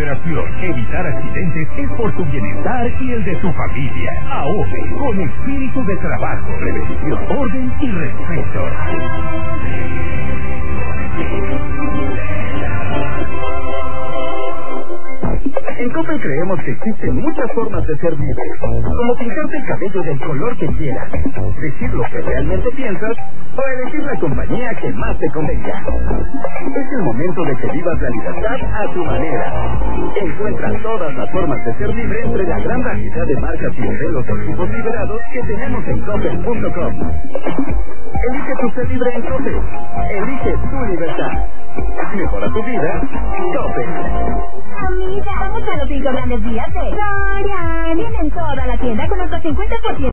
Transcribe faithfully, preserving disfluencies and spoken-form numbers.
generación. Evitar accidentes es por su bienestar y el de su familia. AOPE, con espíritu de trabajo, prevención, orden y respeto. En Coppel creemos que existen muchas formas de ser libre, como pintarte el cabello del color que quieras, decir lo que realmente piensas o elegir la compañía que más te convenga. Es el momento de que vivas la libertad a tu manera. Encuentra todas las formas de ser libre entre la gran variedad de marcas y modelos de equipos liberados que tenemos en Coppel punto com. Elige tu ser libre en Coppel. Elige tu libertad. Mejora tu vida. Coppel. Amiga, vamos a los cinco grandes días de Sorian. Vienen toda la tienda con hasta cincuenta por ciento.